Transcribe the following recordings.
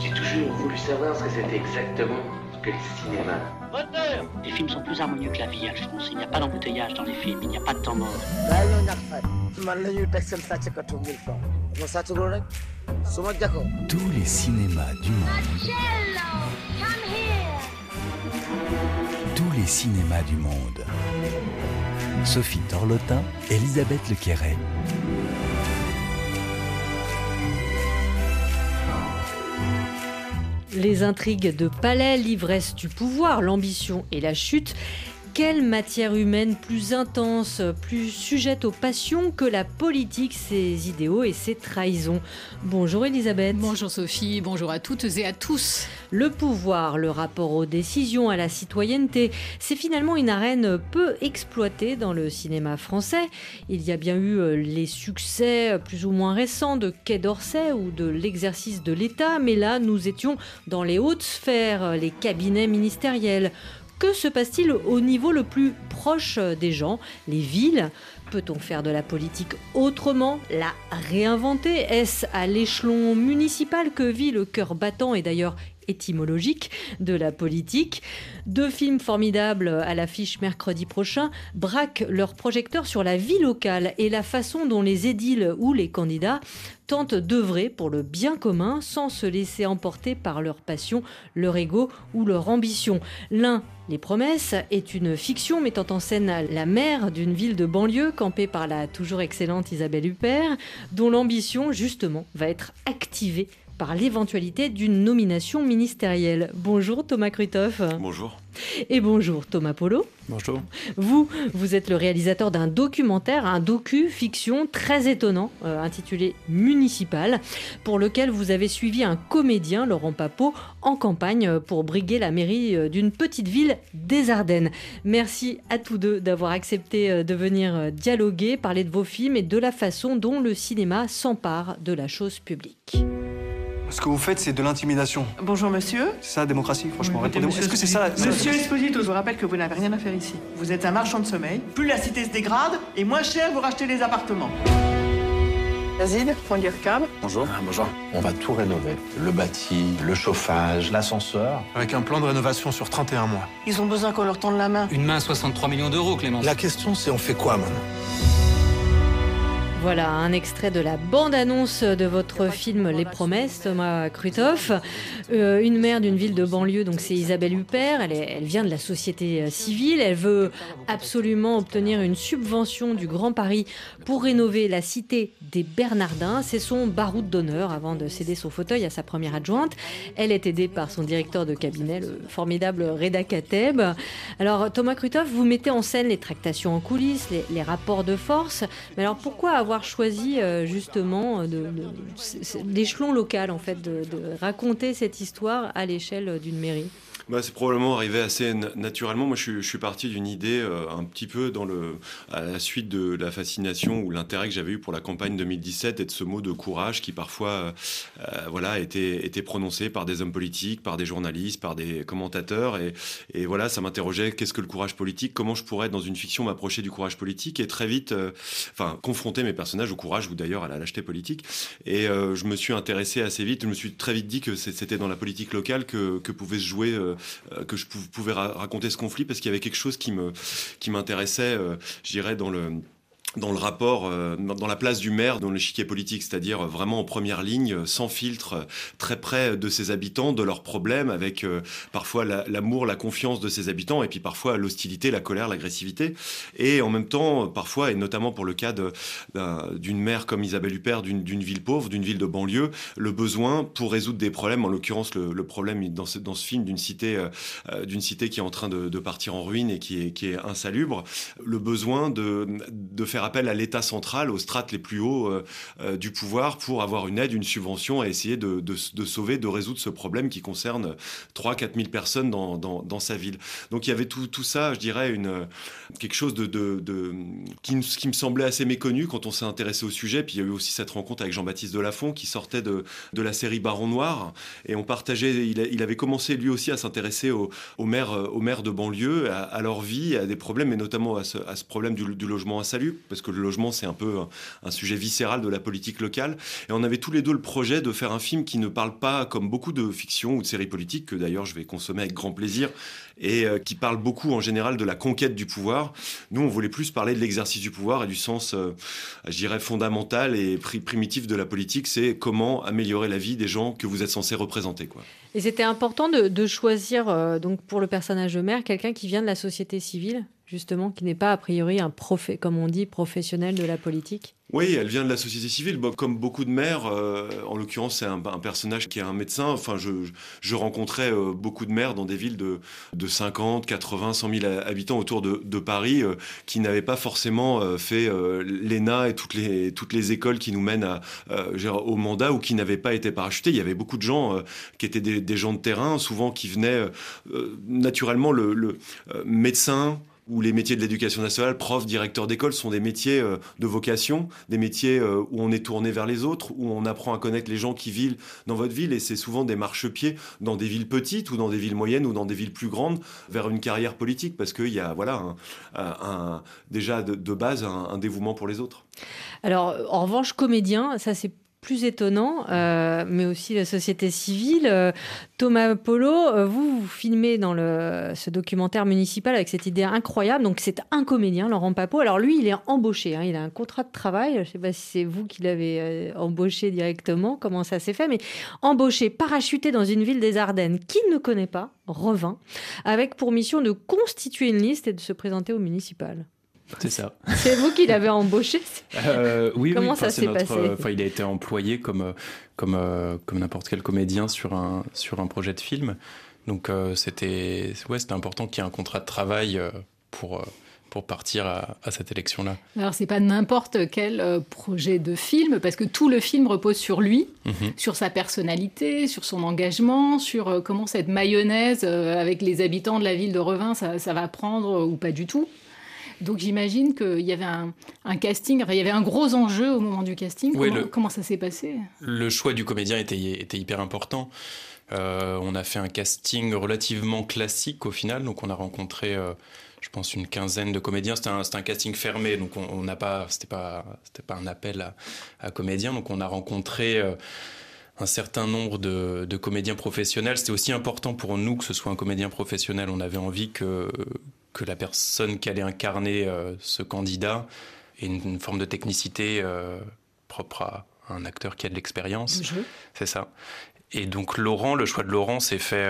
J'ai toujours voulu savoir ce que c'était exactement que le cinéma. Les films sont plus harmonieux que la vie, Alphonse. Il n'y a pas d'embouteillage dans les films, il n'y a pas de temps mort. Tous les cinémas du monde. Tous les cinémas du monde. Sophie Torlotin, Elisabeth Lequéret. Les intrigues de palais, l'ivresse du pouvoir, l'ambition et la chute. Quelle matière humaine plus intense, plus sujette aux passions que la politique, ses idéaux et ses trahisons. Bonjour Elisabeth. Bonjour Sophie, bonjour à toutes et à tous. Le pouvoir, le rapport aux décisions, à la citoyenneté, c'est finalement une arène peu exploitée dans le cinéma français. Il y a bien eu les succès plus ou moins récents de Quai d'Orsay ou de l'exercice de l'État, mais là nous étions dans les hautes sphères, les cabinets ministériels. Que se passe-t-il au niveau le plus proche des gens, les villes ? Peut-on faire de la politique autrement, la réinventer ? Est-ce à l'échelon municipal que vit le cœur battant et d'ailleurs étymologique de la politique ? Deux films formidables à l'affiche mercredi prochain braquent leurs projecteurs sur la vie locale et la façon dont les édiles ou les candidats tentent d'œuvrer pour le bien commun sans se laisser emporter par leur passion, leur ego ou leur ambition. L'un, Les Promesses, est une fiction mettant en scène la maire d'une ville de banlieue campée par la toujours excellente Isabelle Huppert, dont l'ambition justement va être activée par l'éventualité d'une nomination ministérielle. Bonjour Thomas Krutoff. Bonjour. Et bonjour Thomas Polo. Bonjour. Vous êtes le réalisateur d'un documentaire, un docu-fiction très étonnant, intitulé Municipal, pour lequel vous avez suivi un comédien, Laurent Papeau, en campagne pour briguer la mairie d'une petite ville des Ardennes. Merci à tous deux d'avoir accepté de venir dialoguer, parler de vos films et de la façon dont le cinéma s'empare de la chose publique. Ce que vous faites, c'est de l'intimidation. Bonjour monsieur. C'est ça la démocratie, franchement. Oui, Répondez-moi. Est-ce que c'est ça Monsieur Esposito, je vous rappelle que vous n'avez rien à faire ici. Vous êtes un marchand de sommeil. Plus la cité se dégrade, et moins cher vous rachetez les appartements. Yazid, Fondir Cab. Bonjour. Bonjour. On va tout rénover. Le bâti, le chauffage, l'ascenseur. Avec un plan de rénovation sur 31 mois. Ils ont besoin qu'on leur tende la main. Une main à 63 millions d'euros, Clémence. La question, c'est on fait quoi maintenant ? Voilà un extrait de la bande-annonce de votre film Les Promesses, Thomas Krutoff. Une maire d'une ville de banlieue, donc c'est Isabelle Huppert. Elle vient de la société civile. Elle veut absolument obtenir une subvention du Grand Paris pour rénover la cité des Bernardins. C'est son baroud d'honneur avant de céder son fauteuil à sa première adjointe. Elle est aidée par son directeur de cabinet, le formidable Reda Kateb. Alors Thomas Krutoff, vous mettez en scène les tractations en coulisses, les rapports de force. Mais alors pourquoi avoir choisi justement l'échelon local en fait, de raconter cette histoire à l'échelle d'une mairie ? C'est probablement arrivé assez naturellement. Moi, je suis parti d'une idée un petit peu à la suite de la fascination ou l'intérêt que j'avais eu pour la campagne 2017 et de ce mot de courage qui parfois était prononcé par des hommes politiques, par des journalistes, par des commentateurs. Et voilà, ça m'interrogeait, qu'est-ce que le courage politique ? Comment je pourrais, dans une fiction, m'approcher du courage politique et très vite confronter mes personnages au courage ou d'ailleurs à la lâcheté politique. Et je me suis intéressé assez vite. Je me suis très vite dit que c'était dans la politique locale que pouvait se jouer que je pouvais raconter ce conflit parce qu'il y avait quelque chose qui m'intéressait, je dirais, dans le rapport, dans la place du maire dans l'échiquier politique, c'est-à-dire vraiment en première ligne, sans filtre, très près de ses habitants, de leurs problèmes, avec parfois l'amour, la confiance de ses habitants, et puis parfois l'hostilité, la colère, l'agressivité. Et en même temps, parfois, et notamment pour le cas d'une maire comme Isabelle Huppert, d'une ville pauvre, d'une ville de banlieue, le besoin pour résoudre des problèmes, en l'occurrence le problème dans ce film d'une cité qui est en train de partir en ruine et qui est insalubre, le besoin de faire appel à l'État central, aux strates les plus hauts du pouvoir pour avoir une aide, une subvention et essayer de sauver, de résoudre ce problème qui concerne 3-4 000 personnes dans sa ville. Donc il y avait tout ça, je dirais, quelque chose qui me semblait assez méconnu quand on s'est intéressé au sujet. Puis il y a eu aussi cette rencontre avec Jean-Baptiste Delafont qui sortait de la série Baron Noir et on partageait, il avait commencé lui aussi à s'intéresser aux maires de banlieue, à leur vie, à des problèmes et notamment à ce problème du logement insalubre parce que le logement, c'est un peu un sujet viscéral de la politique locale. Et on avait tous les deux le projet de faire un film qui ne parle pas, comme beaucoup de fictions ou de séries politiques, que d'ailleurs je vais consommer avec grand plaisir, et qui parle beaucoup en général de la conquête du pouvoir. Nous, on voulait plus parler de l'exercice du pouvoir et du sens, je dirais, fondamental et primitif de la politique. C'est comment améliorer la vie des gens que vous êtes censés représenter, quoi. Et c'était important de choisir, donc pour le personnage de mère, quelqu'un qui vient de la société civile, justement, qui n'est pas a priori comme on dit, professionnel de la politique. Oui, elle vient de la société civile, comme beaucoup de mères. En l'occurrence, c'est un personnage qui est un médecin. Enfin, je rencontrais beaucoup de mères dans des villes de 50, 80, 100 000 habitants autour de Paris qui n'avaient pas forcément fait l'ENA et toutes les écoles qui nous mènent au mandat, ou qui n'avaient pas été parachutés. Il y avait beaucoup de gens qui étaient des gens de terrain, souvent qui venaient naturellement le médecin, où les métiers de l'éducation nationale, prof, directeur d'école, sont des métiers de vocation, des métiers où on est tourné vers les autres, où on apprend à connaître les gens qui vivent dans votre ville, et c'est souvent des marchepieds dans des villes petites ou dans des villes moyennes ou dans des villes plus grandes vers une carrière politique, parce qu'il y a déjà de base un dévouement pour les autres. Alors, en revanche, comédien, ça c'est plus étonnant, mais aussi la société civile. Thomas Polo, vous filmez dans ce documentaire municipal avec cette idée incroyable. Donc c'est un comédien, Laurent Papeau. Alors lui, il est embauché, il a un contrat de travail. Je ne sais pas si c'est vous qui l'avez embauché directement, comment ça s'est fait, mais embauché, parachuté dans une ville des Ardennes qu'il ne connaît pas, Revin, avec pour mission de constituer une liste et de se présenter au municipal. C'est ça. C'est vous qui l'avez embauché? Oui. Comment ça s'est passé? Il a été employé comme n'importe quel comédien sur un projet de film. Donc c'était important qu'il y ait un contrat de travail pour partir à cette élection-là. Alors c'est pas n'importe quel projet de film, parce que tout le film repose sur lui, sur sa personnalité, sur son engagement, sur comment cette mayonnaise avec les habitants de la ville de Revin, ça va prendre ou pas du tout. Donc j'imagine qu'il y avait un casting, il y avait un gros enjeu au moment du casting. Comment ça s'est passé? Le choix du comédien était hyper important. On a fait un casting relativement classique au final, donc on a rencontré, je pense, une quinzaine de comédiens. C'était un casting fermé, donc c'était pas un appel à comédiens. Donc on a rencontré un certain nombre de comédiens professionnels. C'était aussi important pour nous que ce soit un comédien professionnel. On avait envie que la personne qui allait incarner ce candidat ait une forme de technicité propre à un acteur qui a de l'expérience. C'est ça. Et donc le choix de Laurent s'est fait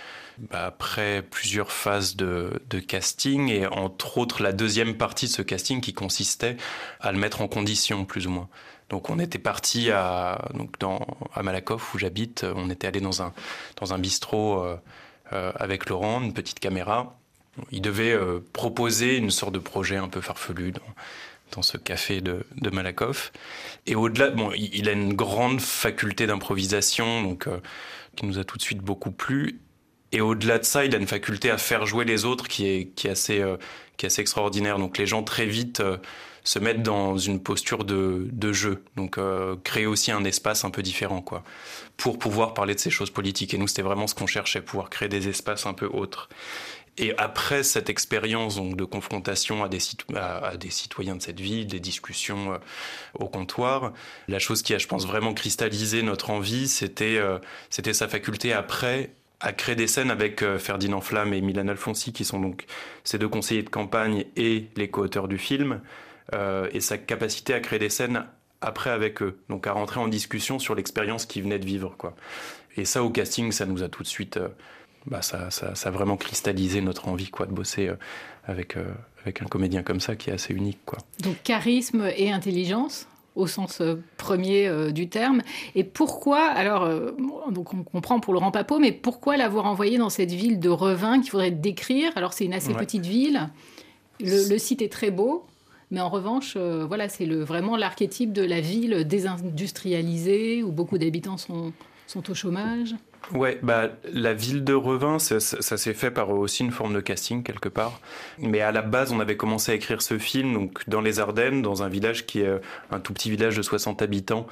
après plusieurs phases de casting, et entre autres la deuxième partie de ce casting qui consistait à le mettre en condition, plus ou moins. Donc on était parti à Malakoff, où j'habite. On était allé dans un bistrot avec Laurent, une petite caméra. Il devait proposer une sorte de projet un peu farfelu dans ce café de Malakoff. Et au-delà, il a une grande faculté d'improvisation, donc qui nous a tout de suite beaucoup plu. Et au-delà de ça, il a une faculté à faire jouer les autres qui est assez extraordinaire. Donc les gens très vite se mettent dans une posture de jeu. Donc créer aussi un espace un peu différent, quoi, pour pouvoir parler de ces choses politiques. Et nous, c'était vraiment ce qu'on cherchait, pouvoir créer des espaces un peu autres. Et après cette expérience donc, de confrontation à des citoyens de cette ville, des discussions au comptoir, la chose qui a, je pense, vraiment cristallisé notre envie, c'était sa faculté après à créer des scènes avec Ferdinand Flamme et Milan Alfonsi, qui sont donc ces deux conseillers de campagne et les co-auteurs du film, et sa capacité à créer des scènes après avec eux, donc à rentrer en discussion sur l'expérience qu'ils venaient de vivre, quoi. Et ça, au casting, ça nous a tout de suite... ça a vraiment cristallisé notre envie, quoi, de bosser avec un comédien comme ça qui est assez unique, quoi. Donc charisme et intelligence au sens premier du terme. Et pourquoi, alors donc on comprend pour Laurent Papeau, mais pourquoi l'avoir envoyé dans cette ville de Revin qu'il faudrait décrire? Alors c'est une assez petite ville, le site est très beau, mais en revanche, c'est vraiment l'archétype de la ville désindustrialisée où beaucoup d'habitants sont au chômage. Ouais, la ville de Revin, ça s'est fait par aussi une forme de casting quelque part. Mais à la base, on avait commencé à écrire ce film donc dans les Ardennes, dans un village qui est un tout petit village de 60 habitants,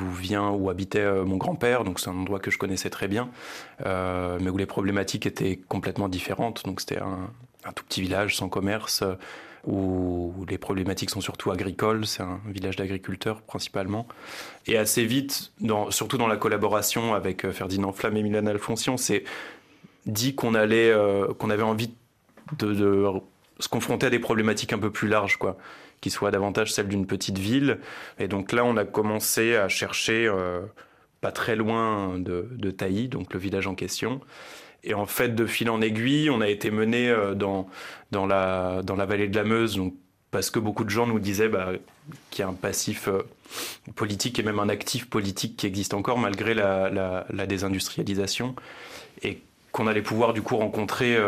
où habitait mon grand-père. Donc c'est un endroit que je connaissais très bien, mais où les problématiques étaient complètement différentes. Donc c'était un tout petit village sans commerce, où les problématiques sont surtout agricoles. C'est un village d'agriculteurs principalement. Et assez vite, surtout dans la collaboration avec Ferdinand Flamme et Milan Alfonsian, c'est dit qu'on avait envie de se confronter à des problématiques un peu plus larges, quoi, qui soient davantage celles d'une petite ville. Et donc là, on a commencé à chercher pas très loin de Tailly, donc le village en question. Et en fait, de fil en aiguille, on a été mené dans la vallée de la Meuse, donc, parce que beaucoup de gens nous disaient qu'il y a un passif politique et même un actif politique qui existe encore malgré la désindustrialisation, et qu'on allait pouvoir du coup rencontrer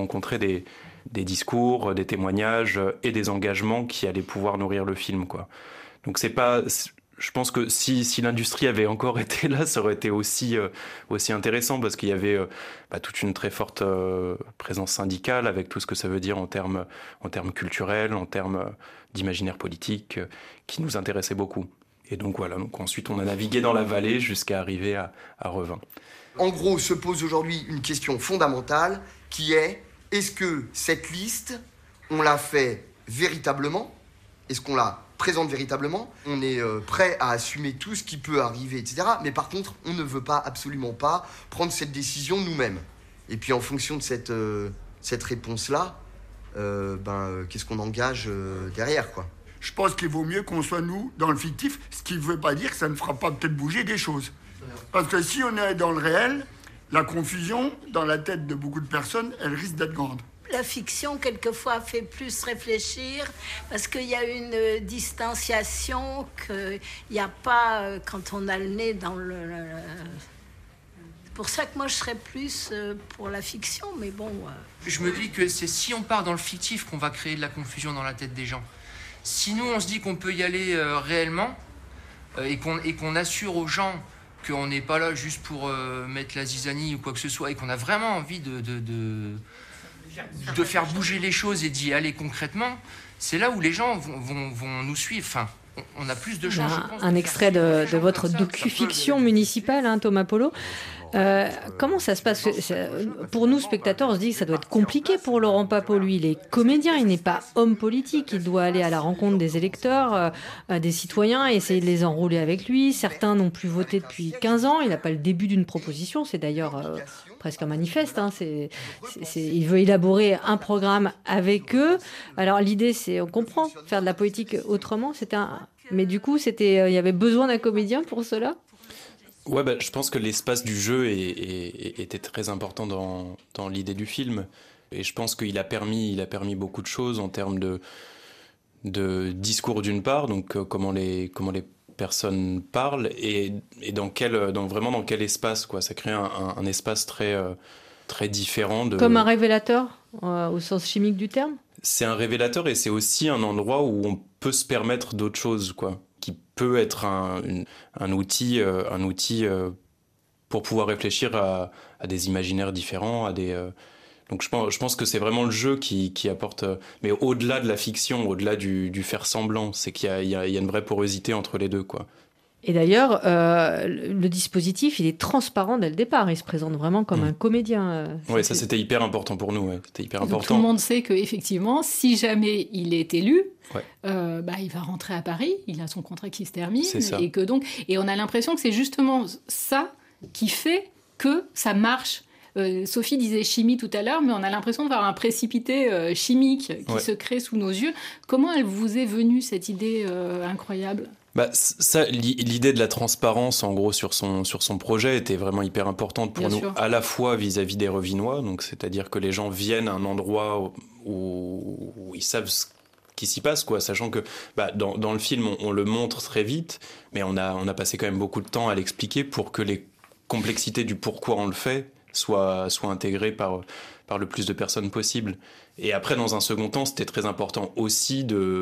des discours, des témoignages et des engagements qui allaient pouvoir nourrir le film, quoi. Donc je pense que si l'industrie avait encore été là, ça aurait été aussi intéressant, parce qu'il y avait toute une très forte présence syndicale, avec tout ce que ça veut dire en termes culturels, en termes d'imaginaire politique, qui nous intéressait beaucoup. Et donc voilà, ensuite on a navigué dans la vallée jusqu'à arriver à Revin. En gros, se pose aujourd'hui une question fondamentale qui est: est-ce que cette liste, on l'a fait véritablement? Est-ce qu'on la présente véritablement? On est prêt à assumer tout ce qui peut arriver, etc. Mais par contre, on ne veut absolument pas prendre cette décision nous-mêmes. Et puis en fonction de cette réponse-là, qu'est-ce qu'on engage derrière, quoi? Je pense qu'il vaut mieux qu'on soit, nous, dans le fictif, ce qui ne veut pas dire que ça ne fera pas peut-être bouger des choses. Parce que si on est dans le réel, la confusion, dans la tête de beaucoup de personnes, elle risque d'être grande. La fiction, quelquefois, fait plus réfléchir parce qu'il y a une distanciation qu'il n'y a pas quand on a le nez dans le... C'est pour ça que moi, je serais plus pour la fiction, mais bon... Je me dis que c'est si on part dans le fictif qu'on va créer de la confusion dans la tête des gens. Si nous, on se dit qu'on peut y aller réellement et qu'on assure aux gens qu'on n'est pas là juste pour mettre la zizanie ou quoi que ce soit, et qu'on a vraiment envie de faire bouger les choses et d'y aller concrètement, c'est là où les gens vont nous suivre. Enfin, on a plus de chances, je pense. Un extrait de votre docu-fiction municipale, Thomas Polo. Comment ça se passe? Pour nous, spectateurs, on se dit que ça doit être compliqué pour Laurent Papeau. Lui, il est comédien, il n'est pas homme politique. Il doit aller à la rencontre des électeurs, des citoyens, et essayer de les enrôler avec lui. Certains n'ont plus voté depuis 15 ans. Il n'a pas le début d'une proposition. C'est d'ailleurs presque un manifeste. Il veut élaborer un programme avec eux. Alors l'idée, c'est, on comprend, faire de la politique autrement. Mais du coup, il y avait besoin d'un comédien pour cela? Ouais, je pense que l'espace du jeu était très important dans l'idée du film. Et je pense qu'il a permis beaucoup de choses en termes de discours d'une part, donc comment les personnes parlent, et dans quel espace, quoi. Ça crée un espace très, très différent. Comme un révélateur, au sens chimique du terme? C'est un révélateur, et c'est aussi un endroit où on peut se permettre d'autres choses, quoi, qui peut être un outil pour pouvoir réfléchir à des imaginaires différents, donc je pense que c'est vraiment le jeu qui apporte, mais au-delà de la fiction, au-delà du faire semblant, c'est qu'il y a une vraie porosité entre les deux, quoi. Et d'ailleurs, le dispositif, il est transparent dès le départ. Il se présente vraiment comme un comédien. Oui, ça c'était hyper important pour nous. Ouais. C'était hyper important. Donc, tout le monde sait qu'effectivement, si jamais il est élu, il va rentrer à Paris. Il a son contrat qui se termine. C'est ça. Et on a l'impression que c'est justement ça qui fait que ça marche. Sophie disait chimie tout à l'heure, mais on a l'impression de voir un précipité chimique qui se crée sous nos yeux. Comment elle vous est venue, cette idée incroyable ? L'idée de la transparence, en gros, sur son projet était vraiment hyper importante pour nous, à la fois vis-à-vis des Revinois, donc c'est-à-dire que les gens viennent à un endroit où ils savent ce qui s'y passe, quoi, sachant que dans le film, on le montre très vite, mais on a passé quand même beaucoup de temps à l'expliquer pour que les complexités du pourquoi on le fait soient intégrées par le plus de personnes possible. Et après, dans un second temps, c'était très important aussi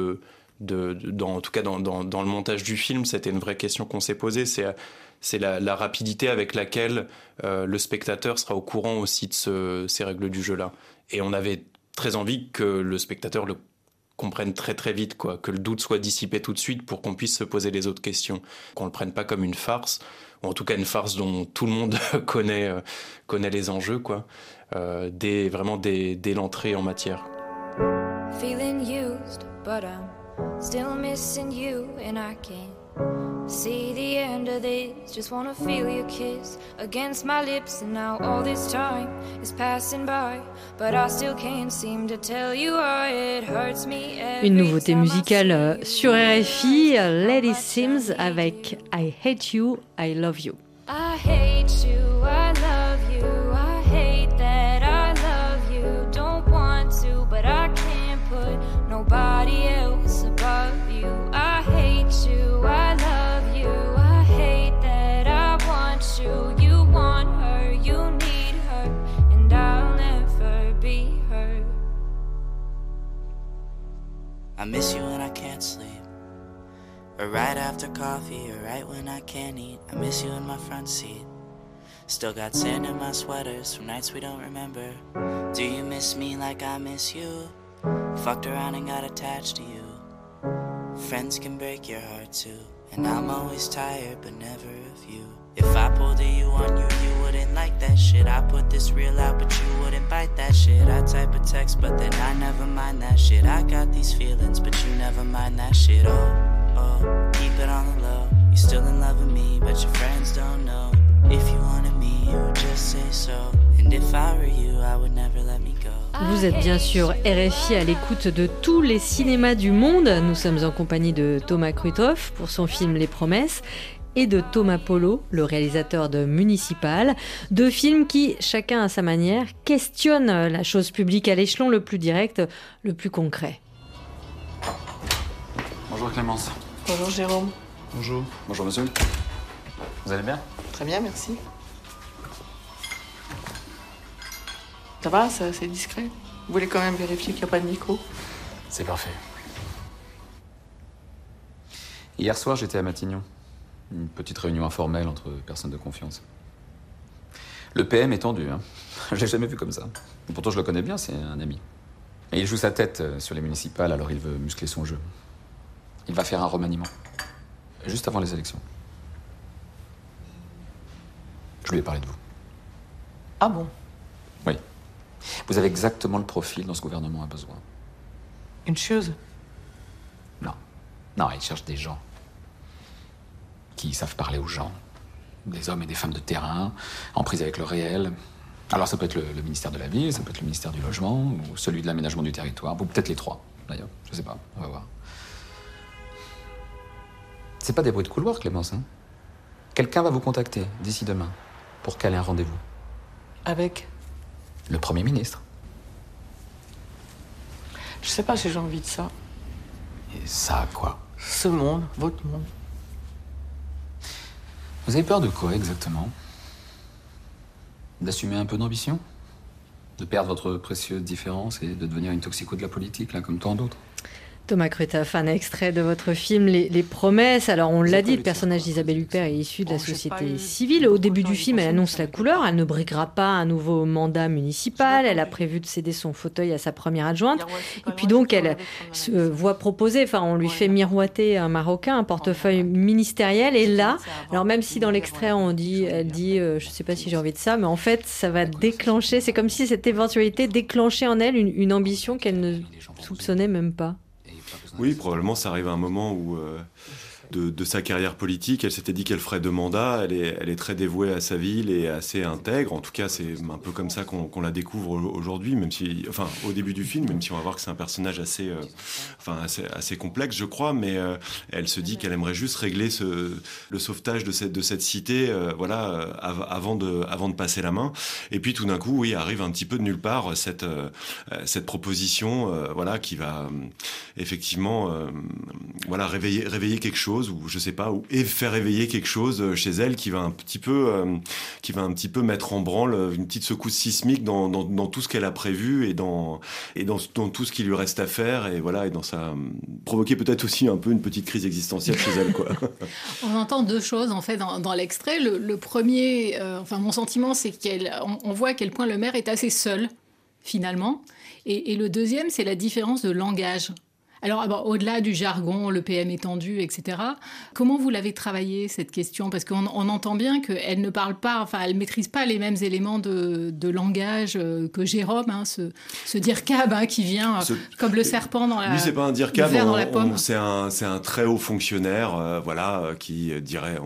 en tout cas dans le montage du film, c'était une vraie question qu'on s'est posée, c'est la rapidité avec laquelle le spectateur sera au courant aussi de ces règles du jeu-là. Et on avait très envie que le spectateur le comprenne très très vite, quoi, que le doute soit dissipé tout de suite pour qu'on puisse se poser les autres questions, qu'on le prenne pas comme une farce, ou en tout cas une farce dont tout le monde connaît les enjeux, quoi, dès l'entrée en matière. Feeling used, but I'm still missing you, and I can't see the end of this. Just wanna feel your kiss against my lips, and now all this time is passing by, but I still can't seem to tell you why it hurts me every Une nouveauté time I musicale see sur you. RFI, Lady Sims avec I Hate You, I Love You. I hate you, I love you, I hate that I love you. Don't want to, but I can't put nobody else above you. I hate you, I love you, I hate that I want you. You want her, you need her, and I'll never be her. I miss you when I can't sleep, or right after coffee, or right when I can't eat. I miss you in my front seat. Still got sand in my sweaters from nights we don't remember. Do you miss me like I miss you? Fucked around and got attached to you. Friends can break your heart too, and I'm always tired but never of you. If I pulled a you on you, you wouldn't like that shit. I put this reel out but you wouldn't bite that shit. I type a text but then I never mind that shit. I got these feelings but you never mind that shit. Oh, keep it on the low. You're still in love with me but your friends don't know. If you wanted me, you would just say so. And if I were you, I would never let me go. Vous êtes bien sûr RFI à l'écoute de tous les cinémas du monde. Nous sommes en compagnie de Thomas Krutoff pour son film Les Promesses et de Thomas Polo, le réalisateur de Municipal. Deux films qui, chacun à sa manière, questionnent la chose publique à l'échelon le plus direct, le plus concret. Bonjour Clémence. Bonjour Jérôme. Bonjour. Bonjour monsieur. Vous allez bien? Très bien, merci. Ça va, c'est assez discret. Vous voulez quand même vérifier qu'il n'y a pas de micro? C'est parfait. Hier soir, j'étais à Matignon. Une petite réunion informelle entre personnes de confiance. Le PM est tendu, hein. Je l'ai jamais vu comme ça. Pourtant, je le connais bien, c'est un ami. Et il joue sa tête sur les municipales, alors il veut muscler son jeu. Il va faire un remaniement. Juste avant les élections. Je lui ai parlé de vous. Ah bon? Oui. Vous avez exactement le profil dont ce gouvernement a besoin. Une chose? Non. Non, il cherche des gens. Qui savent parler aux gens. Des hommes et des femmes de terrain, en prise avec le réel. Alors ça peut être le ministère de la Ville, ça peut être le ministère du Logement, ou celui de l'aménagement du territoire, ou peut-être les trois, d'ailleurs. Je sais pas, on va voir. C'est pas des bruits de couloir, Clémence, hein. Quelqu'un va vous contacter d'ici demain pour caler un rendez-vous. Avec? Le Premier ministre. Je sais pas si j'ai envie de ça. Et ça, quoi? Ce monde, votre monde. Vous avez peur de quoi, exactement? D'assumer un peu d'ambition? De perdre votre précieuse différence et de devenir une toxico de la politique, là, comme tant d'autres? Thomas Krutoff, un extrait de votre film Les Promesses. Alors on l'a dit, le personnage d'Isabelle Huppert est issu de la société civile. Au début du film, elle annonce la couleur. Elle ne briguera pas un nouveau mandat municipal. Elle a prévu de céder son fauteuil à sa première adjointe. Et puis donc elle se voit proposer, enfin on lui fait miroiter un Marocain, un portefeuille ministériel. Et là, alors même si dans l'extrait elle dit je sais pas si j'ai envie de ça, mais en fait ça va déclencher, c'est comme si cette éventualité déclenchait en elle une ambition qu'elle ne soupçonnait même pas. Oui, probablement ça arrive à un moment où de sa carrière politique, elle s'était dit qu'elle ferait 2 mandats, elle est très dévouée à sa ville et assez intègre, en tout cas c'est un peu comme ça qu'on la découvre aujourd'hui, même si, enfin au début du film, même si on va voir que c'est un personnage assez complexe je crois, mais elle se dit qu'elle aimerait juste régler le sauvetage de cette cité, avant de passer la main, et puis tout d'un coup, oui, arrive un petit peu de nulle part cette proposition, qui va effectivement réveiller quelque chose, ou je sais pas, et faire éveiller quelque chose chez elle qui va un petit peu mettre en branle une petite secousse sismique dans tout ce qu'elle a prévu et dans tout ce qui lui reste à faire, et dans ça provoquer peut-être aussi un peu une petite crise existentielle chez elle, quoi. On entend 2 choses en fait dans l'extrait. Le premier, mon sentiment, c'est qu'on voit à quel point le maire est assez seul finalement, et le deuxième, c'est la différence de langage. Alors, au-delà du jargon, le PM étendu, etc., comment vous l'avez travaillé, cette question ? Parce qu'on entend bien qu'elle ne parle pas, enfin, elle ne maîtrise pas les mêmes éléments de langage que Jérôme, hein, ce dirkab qui vient comme le serpent dans la... Lui, c'est pas un dirkab, dans la pomme. c'est un très haut fonctionnaire, qui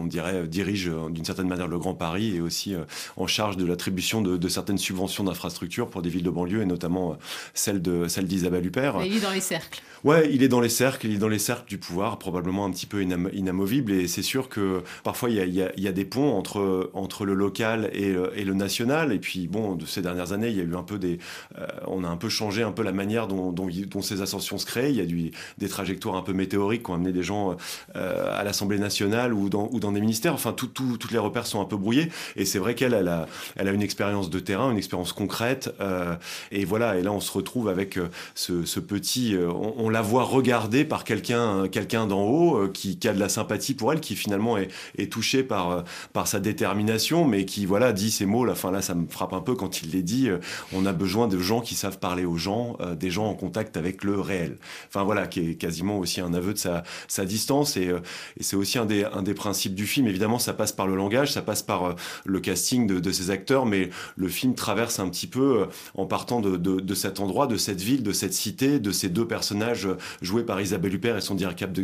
dirige d'une certaine manière le Grand Paris et aussi en charge de l'attribution de certaines subventions d'infrastructures pour des villes de banlieue et notamment celle d'Isabelle Huppert. Il est dans les cercles. Ouais, il est dans les cercles du pouvoir, probablement un petit peu inamovible, et c'est sûr que parfois il y a des ponts entre le local et le national, et puis bon, de ces dernières années, il y a eu un peu on a un peu changé un peu la manière dont ces ascensions se créent. Il y a des trajectoires un peu météoriques qui ont amené des gens à l'Assemblée nationale ou dans des ministères. Enfin, toutes les repères sont un peu brouillés, et c'est vrai qu'elle a une expérience de terrain, une expérience concrète, et voilà. Et là, on se retrouve avec ce petit, on la voit regardée par quelqu'un d'en haut qui a de la sympathie pour elle, qui finalement est touché par sa détermination, mais qui dit ces mots. Là, ça me frappe un peu quand il les dit. On a besoin de gens qui savent parler aux gens, des gens en contact avec le réel. Enfin voilà, qui est quasiment aussi un aveu de sa distance, et c'est aussi un des principes du film. Évidemment, ça passe par le langage, ça passe par le casting de ces acteurs, mais le film traverse un petit peu en partant de cet endroit, de cette ville, de cette cité, de ces deux personnages joués par Isabelle Huppert et son dirkab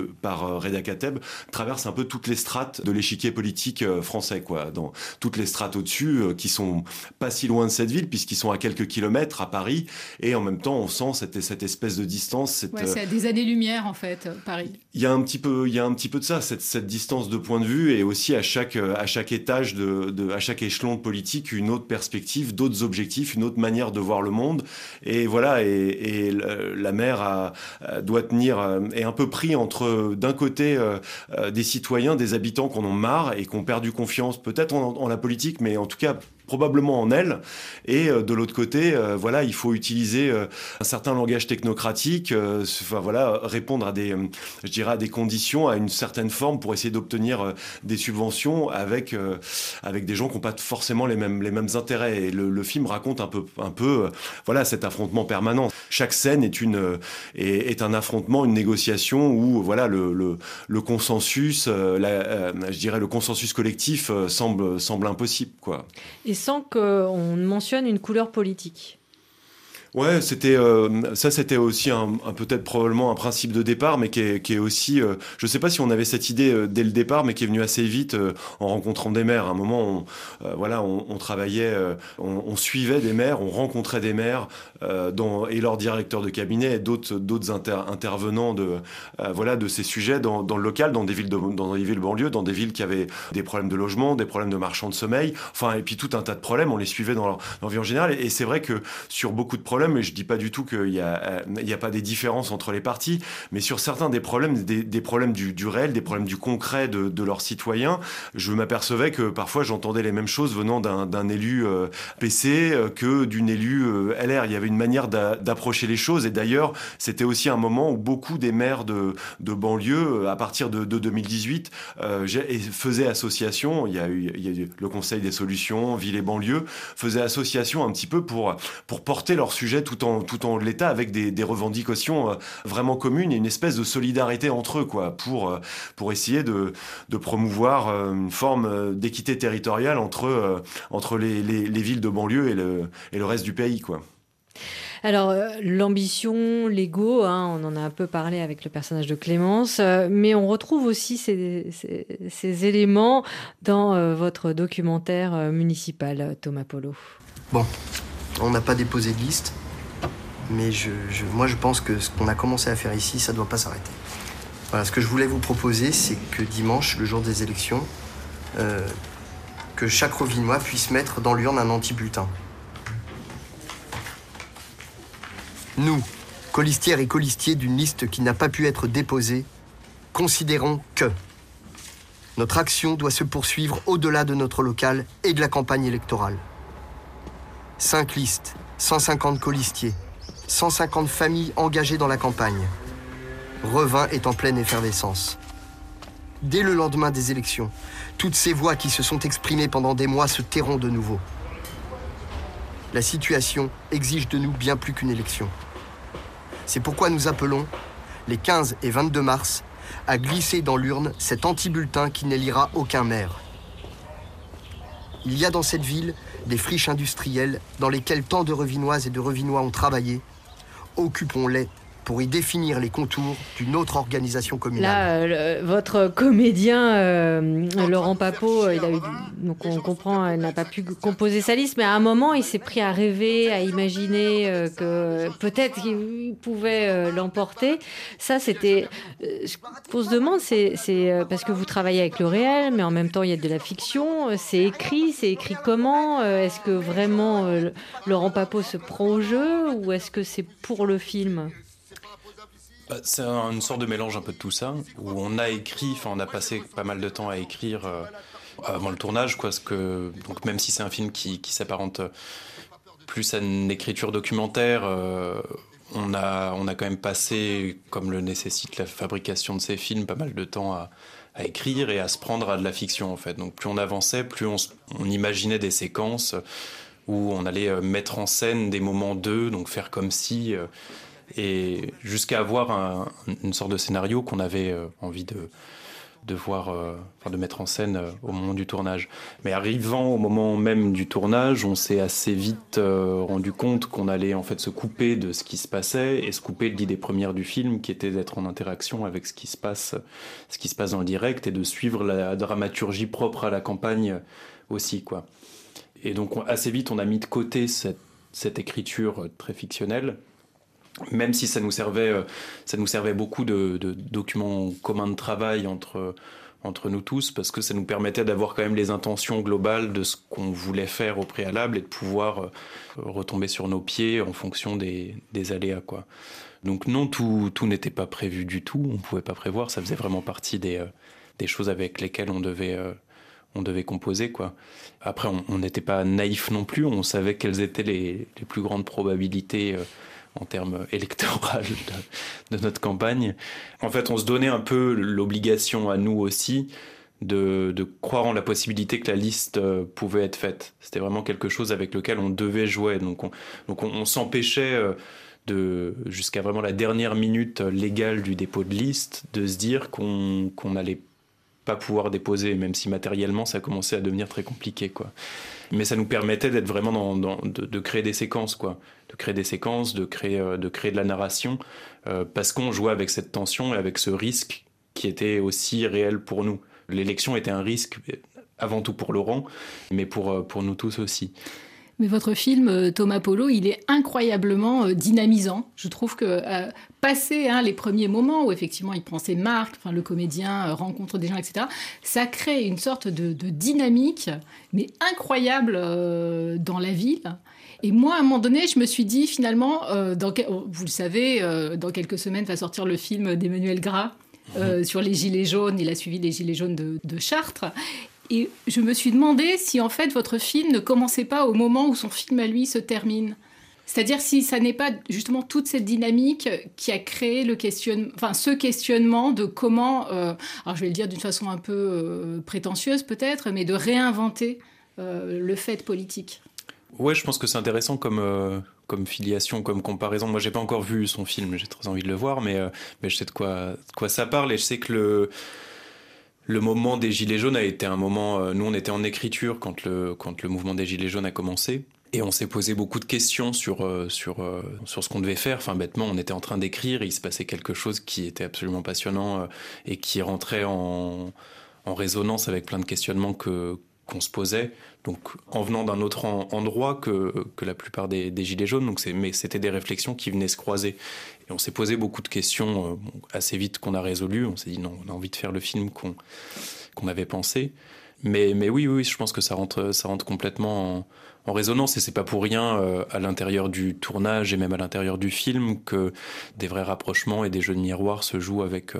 par Reda Kateb, traverse un peu toutes les strates de l'échiquier politique français, quoi, dans toutes les strates au-dessus qui sont pas si loin de cette ville, puisqu'ils sont à quelques kilomètres à Paris, et en même temps on sent cette espèce de distance. C'est à des années-lumière en fait, Paris. Il y a un petit peu de ça, cette distance de point de vue, et aussi à chaque étage à chaque échelon de politique, une autre perspective, d'autres objectifs, une autre manière de voir le monde, et voilà. Et la maire doit tenir, est un peu pris entre d'un côté des citoyens, des habitants qui en ont marre et qui ont perdu confiance peut-être en la politique, mais en tout cas probablement en elle, et de l'autre côté, il faut utiliser un certain langage technocratique, répondre à des conditions, à une certaine forme pour essayer d'obtenir des subventions avec des gens qui n'ont pas forcément les mêmes intérêts. Et le film raconte un peu cet affrontement permanent. Chaque scène est un affrontement, une négociation où le consensus, le consensus collectif semble impossible, quoi. Et sans qu'on mentionne une couleur politique. Ouais, c'était aussi peut-être probablement un principe de départ, mais qui est aussi, je sais pas si on avait cette idée dès le départ, mais qui est venue assez vite en rencontrant des maires. À un moment, on travaillait, on suivait des maires, on rencontrait des maires et leurs directeurs de cabinet et d'autres intervenants de ces sujets dans le local, dans des villes banlieues, dans des villes qui avaient des problèmes de logement, des problèmes de marchands de sommeil, et puis tout un tas de problèmes. On les suivait dans leur vie en général, et c'est vrai que sur beaucoup de problèmes, et je dis pas du tout qu'il y a pas des différences entre les partis, mais sur certains des problèmes, des problèmes du réel, des problèmes du concret de leurs citoyens, je m'apercevais que parfois j'entendais les mêmes choses venant d'un élu PC que d'une élue LR. Il y avait une manière d'approcher les choses, et d'ailleurs c'était aussi un moment où beaucoup des maires de banlieue, à partir de 2018, faisaient association. Il y a eu le Conseil des solutions, Ville et banlieue, faisait association un petit peu pour porter leur sujet tout en l'état, avec des revendications vraiment communes et une espèce de solidarité entre eux, quoi, pour essayer de promouvoir une forme d'équité territoriale entre les villes de banlieue et le reste du pays, quoi. Alors, l'ambition, l'ego, on en a un peu parlé avec le personnage de Clémence, mais on retrouve aussi ces éléments dans votre documentaire municipal, Thomas Polo. Bon, on n'a pas déposé de liste, mais moi je pense que ce qu'on a commencé à faire ici, ça ne doit pas s'arrêter. Voilà, ce que je voulais vous proposer, c'est que dimanche, le jour des élections, que chaque Rovinois puisse mettre dans l'urne un anti-bulletin. Nous, colistières et colistiers d'une liste qui n'a pas pu être déposée, considérons que notre action doit se poursuivre au-delà de notre local et de la campagne électorale. 5 listes, 150 colistiers, 150 familles engagées dans la campagne. Revin est en pleine effervescence. Dès le lendemain des élections, toutes ces voix qui se sont exprimées pendant des mois se tairont de nouveau. La situation exige de nous bien plus qu'une élection. C'est pourquoi nous appelons les 15 et 22 mars, à glisser dans l'urne cet anti-bulletin qui n'élira aucun maire. Il y a dans cette ville des friches industrielles dans lesquelles tant de Revinoises et de Revinois ont travaillé. Occupons-les pour y définir les contours d'une autre organisation communale. Là, votre comédien, Laurent Papeau, donc on comprend, il n'a pas pu composer sa liste, mais à un moment, il s'est pris à rêver, à imaginer que peut-être qu'il pouvait l'emporter. Ça, c'était... Ce qu'on se demande, c'est parce que vous travaillez avec le réel, mais en même temps, il y a de la fiction. C'est écrit comment? Est-ce que vraiment Laurent Papeau se prend au jeu ou est-ce que c'est pour le film? C'est une sorte de mélange un peu de tout ça, où on a passé pas mal de temps à écrire avant le tournage, quoi, donc même si c'est un film qui s'apparente plus à une écriture documentaire, on a quand même passé, comme le nécessite la fabrication de ces films, pas mal de temps à écrire et à se prendre à de la fiction, en fait. Donc plus on avançait, plus on imaginait des séquences où on allait mettre en scène des moments d'eux, donc faire comme si... et jusqu'à avoir une sorte de scénario qu'on avait envie de voir, de mettre en scène au moment du tournage. Mais arrivant au moment même du tournage, on s'est assez vite rendu compte qu'on allait en fait se couper de ce qui se passait et se couper de l'idée première du film, qui était d'être en interaction avec ce qui se passe dans le direct et de suivre la dramaturgie propre à la campagne aussi, quoi. Et donc assez vite, on a mis de côté cette écriture très fictionnelle. Même si ça nous servait beaucoup de documents communs de travail entre nous tous, parce que ça nous permettait d'avoir quand même les intentions globales de ce qu'on voulait faire au préalable et de pouvoir retomber sur nos pieds en fonction des aléas, quoi. Donc non, tout n'était pas prévu du tout, on ne pouvait pas prévoir, ça faisait vraiment partie des choses avec lesquelles on devait composer, quoi. Après, on n'était pas naïf non plus, on savait quelles étaient les plus grandes probabilités en termes électoraux de notre campagne. En fait, on se donnait un peu l'obligation à nous aussi de croire en la possibilité que la liste pouvait être faite. C'était vraiment quelque chose avec lequel on devait jouer. Donc on s'empêchait jusqu'à vraiment la dernière minute légale du dépôt de liste, de se dire qu'on n'allait pas pouvoir déposer, même si matériellement ça commençait à devenir très compliqué, quoi. Mais ça nous permettait d'être vraiment de créer des séquences, quoi. De créer des séquences, de créer de la narration, parce qu'on jouait avec cette tension et avec ce risque qui était aussi réel pour nous. L'élection était un risque, avant tout pour Laurent, mais pour nous tous aussi. Mais votre film, Thomas Polo, il est incroyablement dynamisant. Je trouve que passer les premiers moments où effectivement il prend ses marques, le comédien rencontre des gens, etc., ça crée une sorte de dynamique, mais incroyable dans la ville. Et moi, à un moment donné, je me suis dit finalement, vous le savez, dans quelques semaines va sortir le film d'Emmanuel Gras sur les Gilets jaunes. Il a suivi les Gilets jaunes de Chartres. Et je me suis demandé si, en fait, votre film ne commençait pas au moment où son film à lui se termine. C'est-à-dire si ça n'est pas justement toute cette dynamique qui a créé ce questionnement de comment, alors je vais le dire d'une façon un peu prétentieuse peut-être, mais de réinventer le fait politique. Ouais, je pense que c'est intéressant comme filiation, comme comparaison. Moi, j'ai pas encore vu son film, j'ai très envie de le voir, mais je sais de quoi ça parle, et je sais que le moment des Gilets jaunes a été un moment... nous, on était en écriture quand le mouvement des Gilets jaunes a commencé. Et on s'est posé beaucoup de questions sur ce qu'on devait faire. Enfin, bêtement, on était en train d'écrire et il se passait quelque chose qui était absolument passionnant et qui rentrait en résonance avec plein de questionnements qu'on se posait. Donc, en venant d'un autre endroit que la plupart des Gilets jaunes. Mais c'était des réflexions qui venaient se croiser. Et on s'est posé beaucoup de questions assez vite qu'on a résolues. On s'est dit non, on a envie de faire le film qu'on avait pensé. Mais oui, je pense que ça rentre complètement en résonance, et c'est pas pour rien à l'intérieur du tournage et même à l'intérieur du film que des vrais rapprochements et des jeux de miroir se jouent avec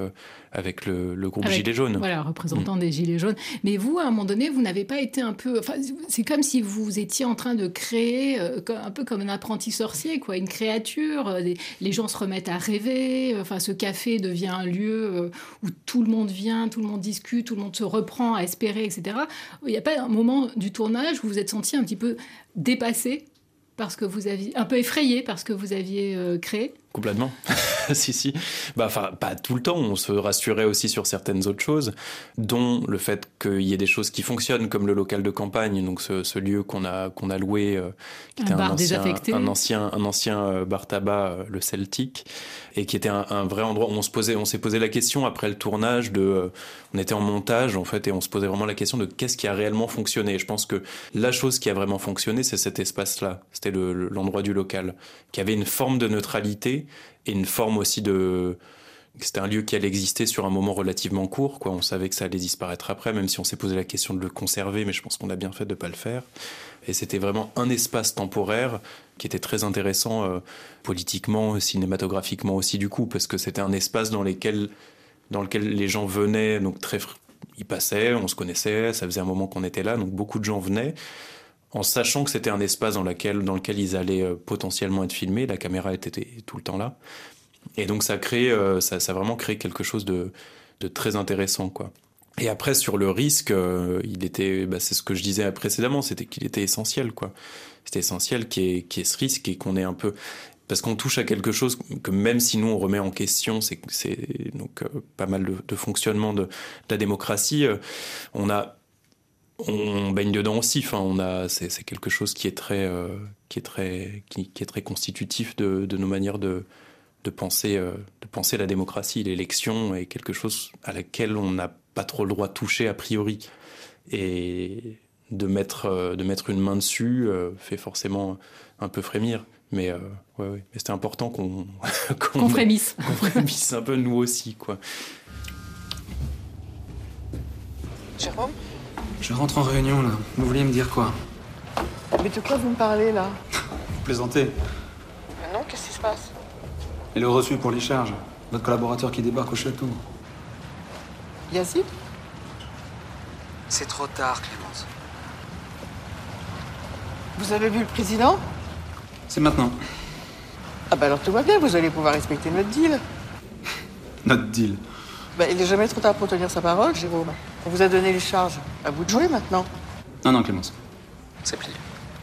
le groupe Gilets jaunes. Voilà, représentant des Gilets jaunes. Mais vous, à un moment donné, vous n'avez pas été un peu... Enfin, c'est comme si vous étiez en train de créer, un peu comme un apprenti sorcier, quoi, une créature. Les gens se remettent à rêver. Enfin, ce café devient un lieu où tout le monde vient, tout le monde discute, tout le monde se reprend à espérer, etc. Il n'y a pas un moment du tournage où vous vous êtes senti un petit peu dépassé parce que vous aviez... un peu effrayé parce que vous aviez créé? Complètement. Si. Enfin, pas tout le temps. On se rassurait aussi sur certaines autres choses, dont le fait qu'il y ait des choses qui fonctionnent, comme le local de campagne, donc ce lieu qu'on a loué, qui était un ancien bar tabac, le Celtic, et qui était un vrai endroit où on s'est posé la question après le tournage on était en montage en fait, et on se posait vraiment la question de qu'est-ce qui a réellement fonctionné. Et je pense que la chose qui a vraiment fonctionné, c'est cet espace-là. C'était l'endroit du local, qui avait une forme de neutralité et une forme aussi c'était un lieu qui allait exister sur un moment relativement court, quoi. On savait que ça allait disparaître après, même si on s'est posé la question de le conserver, mais je pense qu'on a bien fait de ne pas le faire. Et c'était vraiment un espace temporaire qui était très intéressant politiquement, cinématographiquement aussi du coup, parce que c'était un espace dans lequel les gens venaient, donc ils passaient, on se connaissait, ça faisait un moment qu'on était là, donc beaucoup de gens venaient, en sachant que c'était un espace dans lequel ils allaient potentiellement être filmés, la caméra était tout le temps là. Et donc ça a vraiment créé quelque chose de très intéressant, quoi. Et après, sur le risque, c'est ce que je disais précédemment, c'était qu'il était essentiel, quoi. C'était essentiel qu'il y ait ce risque et qu'on ait un peu... Parce qu'on touche à quelque chose que même si nous on remet en question, c'est donc pas mal de fonctionnement de la démocratie, on baigne dedans aussi. Enfin, c'est quelque chose qui est très constitutif de nos manières de penser la démocratie. L'élection est quelque chose à laquelle on n'a pas trop le droit de toucher a priori, et de mettre une main dessus fait forcément un peu frémir. Mais mais c'était important qu'on frémisse. Qu'on frémisse un peu nous aussi, quoi. Jérôme ? Je rentre en réunion, là. Vous vouliez me dire quoi? Mais de quoi vous me parlez, là? Vous plaisantez? Mais non, qu'est-ce qui se passe? Et le reçu pour les charges. Votre collaborateur qui débarque au château. Yazid? C'est trop tard, Clémence. Vous avez vu le président? C'est maintenant. Ah bah alors tout va bien, vous allez pouvoir respecter notre deal. Notre deal? Il n'est jamais trop tard pour tenir sa parole, Jérôme. On vous a donné les charges. À vous de jouer maintenant. Non, Clémence. C'est plié.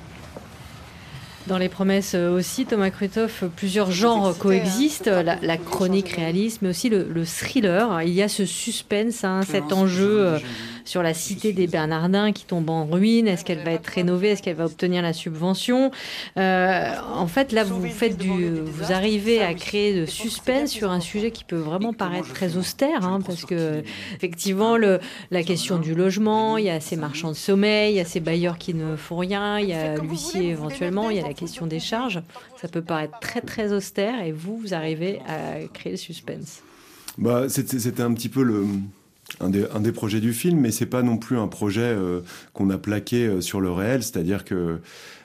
Dans les promesses aussi, Thomas Krutoff, plusieurs genres coexistent, la chronique réaliste, mais aussi le thriller. Il y a ce suspense, cet enjeu sur la cité des Bernardins qui tombe en ruine. Est-ce qu'elle va être rénovée? Est-ce qu'elle va obtenir la subvention? En fait, là, vous arrivez à créer de suspense sur un sujet qui peut vraiment paraître très austère, parce que effectivement, la question du logement, il y a ces marchands de sommeil, il y a ces bailleurs qui ne font rien, il y a l'huissier éventuellement, il y a la question des charges. Ça peut paraître très très austère, et vous arrivez à créer le suspense. C'était un petit peu un des projets du film, mais c'est pas non plus un projet qu'on a plaqué sur le réel, c'est-à-dire que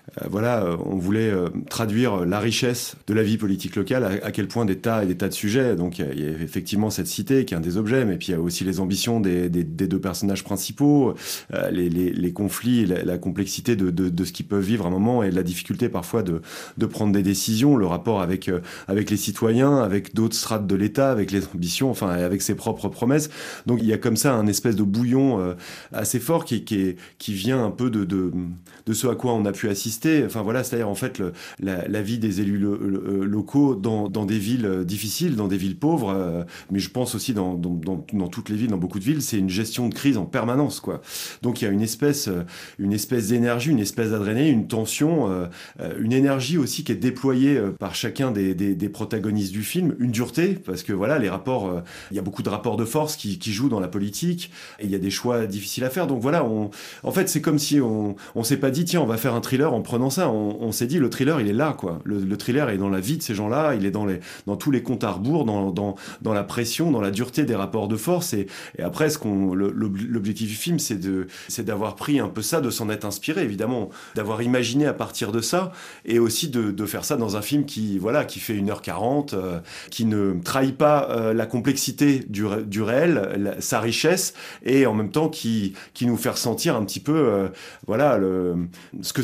on voulait traduire la richesse de la vie politique locale, à quel point des tas et des tas de sujets. Donc il y a effectivement cette cité qui est un des objets, mais puis il y a aussi les ambitions des deux personnages principaux, les conflits, la complexité de ce qu'ils peuvent vivre à un moment, et la difficulté parfois de prendre des décisions, le rapport avec les citoyens, avec d'autres strates de l'État, avec les ambitions, enfin avec ses propres promesses. Donc il y a comme ça un espèce de bouillon assez fort qui vient un peu de ce à quoi on a pu assister. Enfin voilà, c'est-à-dire en fait la vie des élus locaux dans des villes difficiles, dans des villes pauvres, mais je pense aussi dans toutes les villes, dans beaucoup de villes, c'est une gestion de crise en permanence, quoi. Donc il y a une espèce d'énergie, une espèce d'adrénaline, une tension, une énergie aussi qui est déployée par chacun des protagonistes du film, une dureté, parce que voilà, les rapports, il y a beaucoup de rapports de force qui jouent dans la politique, et il y a des choix difficiles à faire. Donc voilà, en fait, c'est comme si on s'est pas dit, tiens, on va faire un thriller en prenant ça. On s'est dit, le thriller, il est là, quoi. Le thriller est dans la vie de ces gens-là, il est dans tous les comptes à rebours, dans la pression, dans la dureté des rapports de force. Et après, l'objectif du film, c'est d'avoir pris un peu ça, de s'en être inspiré, évidemment, d'avoir imaginé à partir de ça, et aussi de faire ça dans un film qui fait 1h40, qui ne trahit pas la complexité du réel, sa richesse, et en même temps qui nous fait ressentir un petit peu ce que ça peut parfois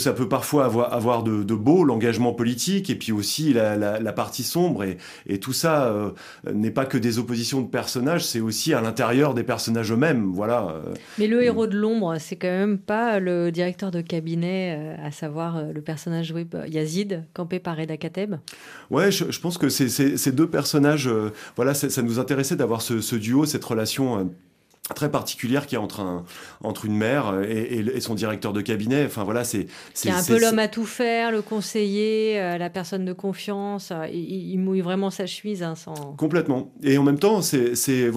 parfois avoir de beau, l'engagement politique, et puis aussi la partie sombre, et tout ça n'est pas que des oppositions de personnages, c'est aussi à l'intérieur des personnages eux-mêmes, voilà. Mais le héros de l'ombre, c'est quand même pas le directeur de cabinet, à savoir le personnage joué par Yazid, campé par Reda Kateb. Ouais, je pense que ces deux personnages, voilà, ça nous intéressait d'avoir ce duo, cette relation très particulière qu'il y a entre une mère et son directeur de cabinet. Enfin voilà, c'est un peu l'homme à tout faire, le conseiller, la personne de confiance. Il mouille vraiment sa chemise, hein, sans... Complètement. Et en même temps, c'est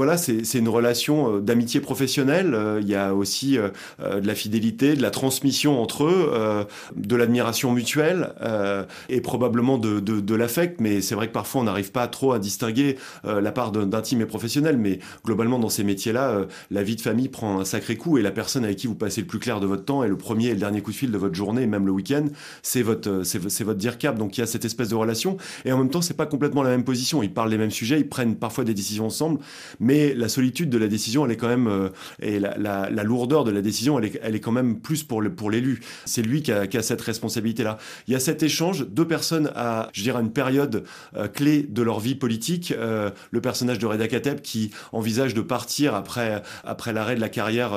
une relation d'amitié professionnelle. Il y a aussi de la fidélité, de la transmission entre eux, de l'admiration mutuelle et probablement de l'affect. Mais c'est vrai que parfois on n'arrive pas trop à distinguer la part d'intime et professionnel. Mais globalement, dans ces métiers-là, la vie de famille prend un sacré coup, et la personne avec qui vous passez le plus clair de votre temps et le premier et le dernier coup de fil de votre journée, même le week-end, c'est votre DIRCAP. Donc il y a cette espèce de relation, et en même temps c'est pas complètement la même position. Ils parlent des mêmes sujets, ils prennent parfois des décisions ensemble, mais la solitude de la décision, elle est quand même et la lourdeur de la décision, elle est quand même plus pour l'élu. C'est lui qui a cette responsabilité-là. Il y a cet échange, deux personnes à, je dirais, une période clé de leur vie politique. Le personnage de Reda Kateb qui envisage de partir après l'arrêt de la carrière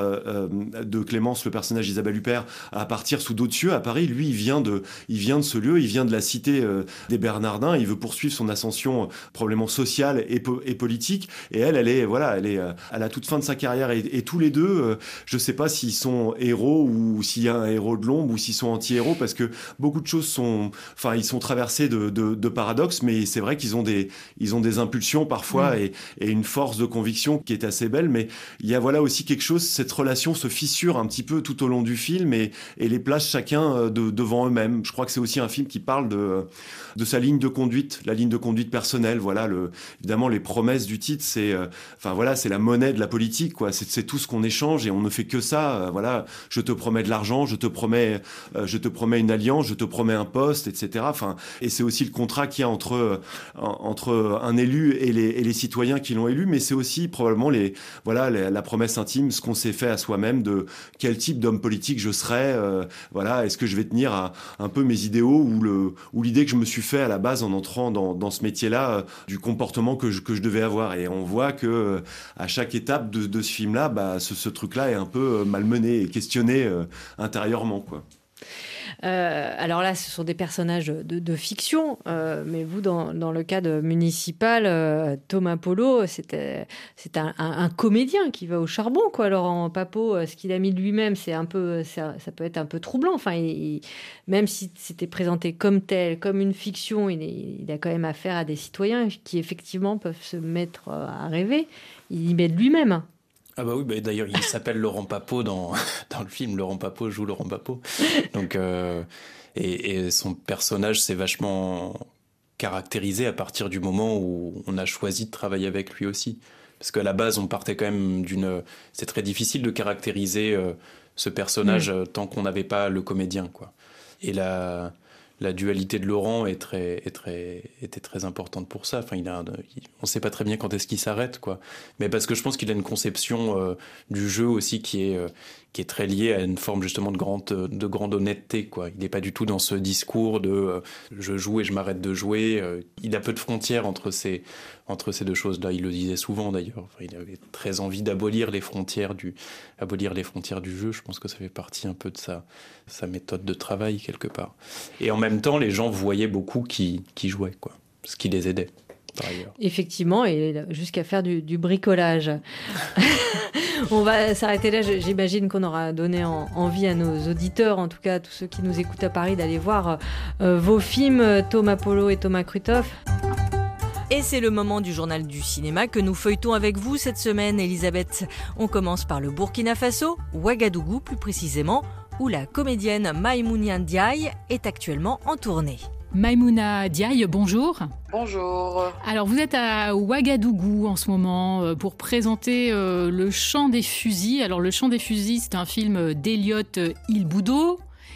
de Clémence, le personnage d'Isabelle Huppert, à partir sous d'autres cieux à Paris. Lui, il vient de ce lieu, il vient de la cité des Bernardins, il veut poursuivre son ascension probablement sociale et politique, et elle est à la toute fin de sa carrière, et tous les deux, je sais pas s'ils sont héros ou s'il y a un héros de l'ombre ou s'ils sont anti-héros, parce que beaucoup de choses ils sont traversés de paradoxes, mais c'est vrai qu'ils ont des impulsions parfois et une force de conviction qui est assez belle, mais il y a aussi quelque chose, cette relation se fissure un petit peu tout au long du film et les place chacun devant eux-mêmes. Je crois que c'est aussi un film qui parle de sa ligne de conduite, la ligne de conduite personnelle. Voilà, évidemment, les promesses du titre, c'est la monnaie de la politique, quoi. C'est tout ce qu'on échange et on ne fait que ça. Voilà, je te promets de l'argent, je te promets une alliance, je te promets un poste, etc. Et c'est aussi le contrat qu'il y a entre un élu et les citoyens qui l'ont élu, mais c'est aussi probablement la promesse intime, ce qu'on s'est fait à soi-même de quel type d'homme politique je serai, est-ce que je vais tenir à un peu mes idéaux ou l'idée que je me suis fait à la base en entrant dans ce métier-là, du comportement que je devais avoir. Et on voit que à chaque étape de ce film-là, ce truc-là est un peu malmené et questionné intérieurement, quoi. Alors là, ce sont des personnages de fiction, mais vous, dans le cadre municipal, Thomas Polo, c'est un comédien qui va au charbon, quoi. Laurent Papeau, ce qu'il a mis de lui-même, ça peut être un peu troublant. Même si c'était présenté comme tel, comme une fiction, il a quand même affaire à des citoyens qui effectivement peuvent se mettre à rêver. Il y met de lui-même. Ah bah oui, d'ailleurs il s'appelle Laurent Papeau dans le film. Laurent Papeau joue Laurent Papeau. Donc et son personnage s'est vachement caractérisé à partir du moment où on a choisi de travailler avec lui aussi. Parce qu'à la base on partait quand même c'est très difficile de caractériser ce personnage tant qu'on n'avait pas le comédien, quoi. Et la dualité de Laurent était très importante pour ça. On ne sait pas très bien quand est-ce qu'il s'arrête, quoi. Mais parce que je pense qu'il a une conception du jeu aussi qui est très liée à une forme justement de grande honnêteté, quoi. Il n'est pas du tout dans ce discours de je joue et je m'arrête de jouer. Il a peu de frontières entre ces deux choses-là. Il le disait souvent d'ailleurs. Il avait très envie d'abolir les frontières du jeu. Je pense que ça fait partie un peu de sa méthode de travail quelque part. Et en même temps, les gens voyaient beaucoup qui jouaient, quoi. Ce qui les aidait, par ailleurs. Effectivement, et jusqu'à faire du bricolage. On va s'arrêter là. J'imagine qu'on aura donné envie à nos auditeurs, en tout cas à tous ceux qui nous écoutent à Paris, d'aller voir vos films, Thomas Polo et Thomas Krutoff. Et c'est le moment du journal du cinéma que nous feuilletons avec vous cette semaine, Elisabeth. On commence par le Burkina Faso, Ouagadougou plus précisément, où la comédienne Maïmouna Ndiaye est actuellement en tournée. Maïmouna Ndiaye, bonjour. Bonjour. Alors vous êtes à Ouagadougou en ce moment pour présenter Le Chant des Fusils. Alors Le Chant des Fusils, c'est un film d'Eliott Il Boudo.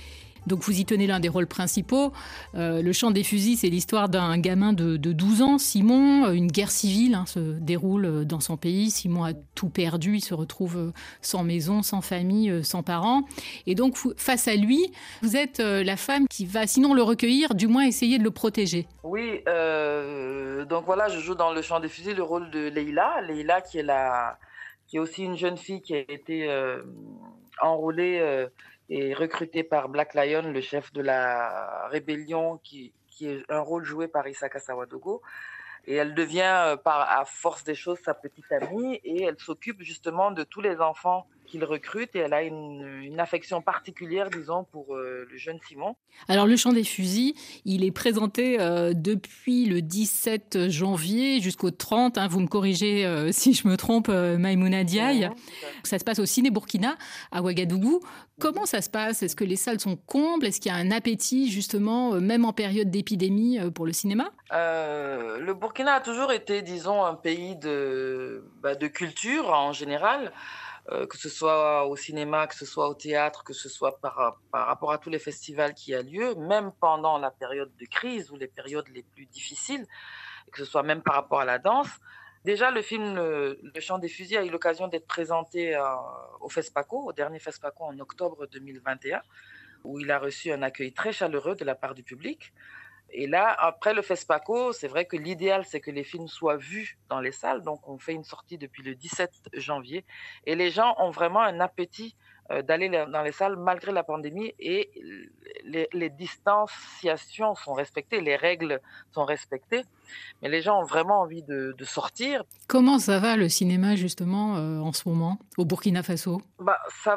Donc vous y tenez l'un des rôles principaux. Le Chant des fusils, c'est l'histoire d'un gamin de 12 ans, Simon. Une guerre civile se déroule dans son pays. Simon a tout perdu, il se retrouve sans maison, sans famille, sans parents. Et donc face à lui, vous êtes la femme qui va sinon le recueillir, du moins essayer de le protéger. Oui, donc voilà, je joue dans Le Chant des fusils le rôle de Leïla qui est aussi une jeune fille qui a été enrôlée et recrutée par Black Lion, le chef de la rébellion, qui est un rôle joué par Isaka Sawadogo. Et elle devient, à force des choses, sa petite amie, et elle s'occupe justement de tous les enfants qu'il recrute, et elle a une affection particulière, disons, pour le jeune Simon. Alors, Le Chant des fusils, il est présenté depuis le 17 janvier jusqu'au 30, vous me corrigez si je me trompe, Maïmouna Diaye. Ça se passe au Ciné Burkina, à Ouagadougou. Comment ça se passe? Est-ce que les salles sont combles? Est-ce qu'il y a un appétit, justement, même en période d'épidémie, pour le cinéma? Le Burkina a toujours été, disons, un pays de culture en général. Que ce soit au cinéma, que ce soit au théâtre, que ce soit par rapport à tous les festivals qui a lieu, même pendant la période de crise ou les périodes les plus difficiles, que ce soit même par rapport à la danse. Déjà, le film Le Chant des fusils a eu l'occasion d'être présenté au FESPACO, au dernier FESPACO en octobre 2021, où il a reçu un accueil très chaleureux de la part du public. Et là, après le FESPACO, c'est vrai que l'idéal, c'est que les films soient vus dans les salles. Donc, on fait une sortie depuis le 17 janvier. Et les gens ont vraiment un appétit d'aller dans les salles malgré la pandémie. Et les distanciations sont respectées, les règles sont respectées. Mais les gens ont vraiment envie de sortir. Comment ça va le cinéma, justement, en ce moment, au Burkina Faso? Ça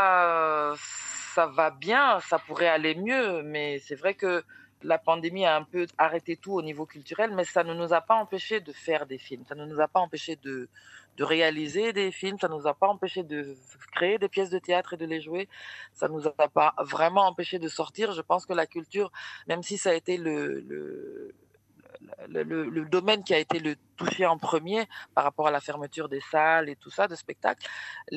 va bien, ça pourrait aller mieux. Mais c'est vrai que la pandémie a un peu arrêté tout au niveau culturel, mais ça ne nous a pas empêché de faire des films. Ça ne nous a pas empêché de réaliser des films. Ça ne nous a pas empêché de créer des pièces de théâtre et de les jouer. Ça ne nous a pas vraiment empêché de sortir. Je pense que la culture, même si ça a été le domaine qui a été le touché en premier par rapport à la fermeture des salles et tout ça, de spectacles,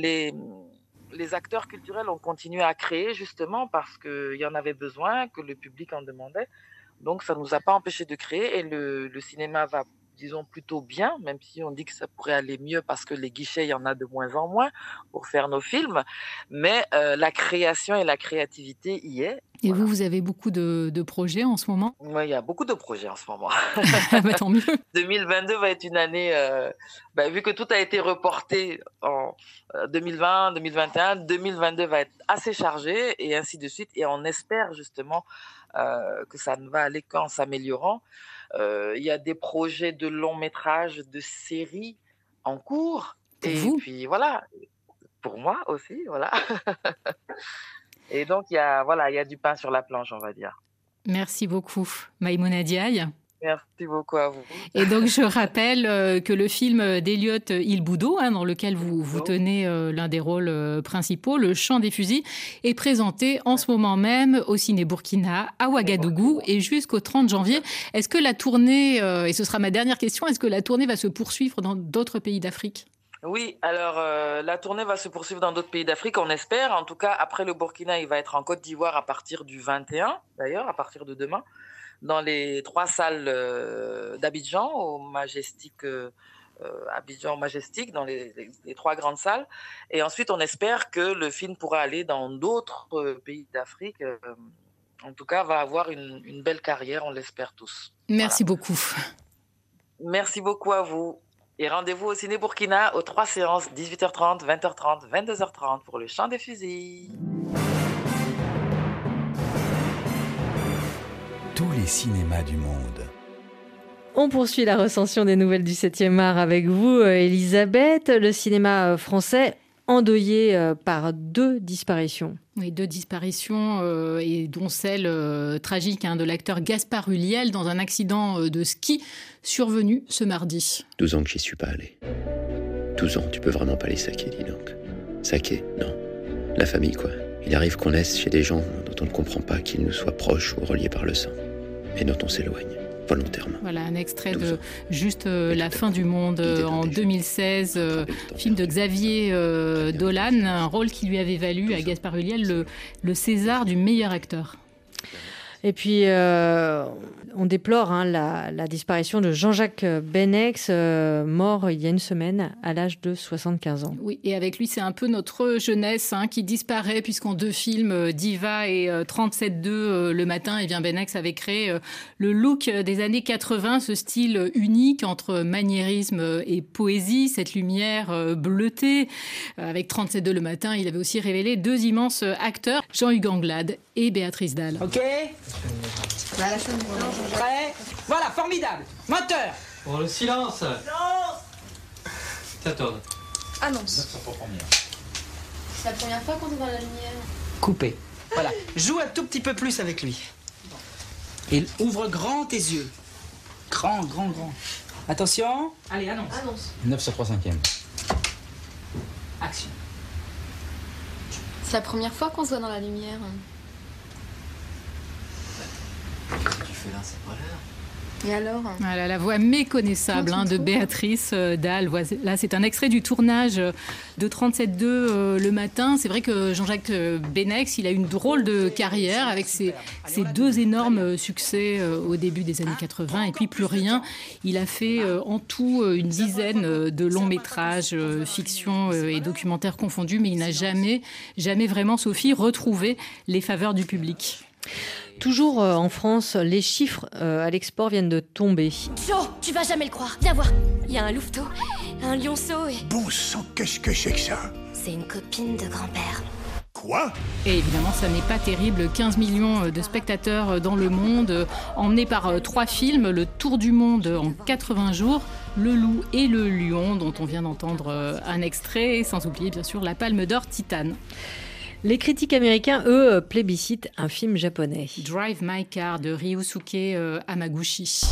les acteurs culturels ont continué à créer justement parce qu'il y en avait besoin, que le public en demandait. Donc, ça ne nous a pas empêché de créer et le cinéma va, disons, plutôt bien, même si on dit que ça pourrait aller mieux parce que les guichets, il y en a de moins en moins pour faire nos films. Mais la création et la créativité y est. Et voilà. Vous avez beaucoup de projets en ce moment? Oui, il y a beaucoup de projets en ce moment. Tant mieux. 2022 va être une année, vu que tout a été reporté en 2020, 2021, 2022 va être assez chargé et ainsi de suite. Et on espère justement que ça ne va aller qu'en s'améliorant. Il y a des projets de long métrage, de séries en cours. Pour vous? Puis voilà, pour moi aussi, voilà. Et donc, il y a du pain sur la planche, on va dire. Merci beaucoup, Maïmouna Diaye. Merci beaucoup à vous. Et donc, je rappelle que le film d'Eliott Il-Boudo, dans lequel vous tenez l'un des rôles principaux, Le Chant des fusils, est présenté en ce moment même au Ciné Burkina, à Ouagadougou, et jusqu'au 30 janvier. Est-ce que la tournée, et ce sera ma dernière question, est-ce que la tournée va se poursuivre dans d'autres pays d'Afrique ? Oui, alors la tournée va se poursuivre dans d'autres pays d'Afrique, on espère. En tout cas, après le Burkina, il va être en Côte d'Ivoire à partir du 21, d'ailleurs, à partir de demain, dans les 3 salles d'Abidjan, au Majestic, Abidjan Majestic, dans les 3 grandes salles. Et ensuite, on espère que le film pourra aller dans d'autres pays d'Afrique. En tout cas, va avoir une belle carrière, on l'espère tous. Merci beaucoup. Merci beaucoup à vous. Et rendez-vous au Ciné Burkina aux 3 séances, 18h30, 20h30, 22h30 pour Le Chant des fusils. Tous les cinémas du monde. On poursuit la recension des nouvelles du 7e art avec vous, Elisabeth. Le cinéma français endeuillé par 2 disparitions. Oui, 2 disparitions, et dont celle tragique de l'acteur Gaspard Ulliel dans un accident de ski survenu ce mardi. 12 ans que j'y suis pas allé. 12 ans, tu peux vraiment pas les saquer, dis donc. Saquer, non. La famille, quoi. Il arrive qu'on naisse chez des gens dont on ne comprend pas qu'ils nous soient proches ou reliés par le sang, et dont on s'éloigne. volontairement. Voilà, un extrait de Juste la fin du monde en 2016, film de Xavier Dolan, un rôle qui lui avait valu à Gaspard Ulliel le César du meilleur acteur. Et puis, on déplore la disparition de Jean-Jacques Benex, mort il y a une semaine à l'âge de 75 ans. Oui, et avec lui, c'est un peu notre jeunesse qui disparaît, puisqu'en 2 films, Diva et 37.2 le matin, et bien Benex avait créé le look des années 80, ce style unique entre maniérisme et poésie, cette lumière bleutée. Avec 37.2 le matin, il avait aussi révélé 2 immenses acteurs, Jean-Hugues Anglade et Béatrice Dalle. Ok. Prêt. Voilà, formidable. Moteur. Pour le silence. Ça tourne. Annonce. C'est la première fois qu'on est dans la lumière. Coupé. Voilà. Joue un tout petit peu plus avec lui. Et ouvre grand tes yeux. Grand. Attention. Allez, annonce. 9 sur 3/5. Action. C'est la première fois qu'on se voit dans la lumière. Qu'est-ce que tu fais là, c'est pas l'heure. Et alors ? Voilà, la voix méconnaissable de Béatrice Dalle. Là, c'est un extrait du tournage de 37.2 le matin. C'est vrai que Jean-Jacques Benex, il a une drôle de carrière avec ses 2 énormes succès au début des années 80 et puis plus rien. Il a fait en tout une dizaine de longs métrages, fiction et documentaires confondus, mais il n'a jamais vraiment, Sophie, retrouvé les faveurs du public. Toujours en France, les chiffres à l'export viennent de tomber. Joe, tu vas jamais le croire. Viens voir. Il y a un louveteau, un lionceau et... Bon sang, qu'est-ce que c'est que ça? C'est une copine de grand-père. Quoi? Et évidemment, ça n'est pas terrible. 15 millions de spectateurs dans le monde, emmenés par 3 films. Le Tour du monde en 80 jours, Le Loup et le Lion, dont on vient d'entendre un extrait, sans oublier bien sûr la Palme d'Or Titane. Les critiques américains, eux, plébiscitent un film japonais. Drive My Car de Ryosuke Hamaguchi.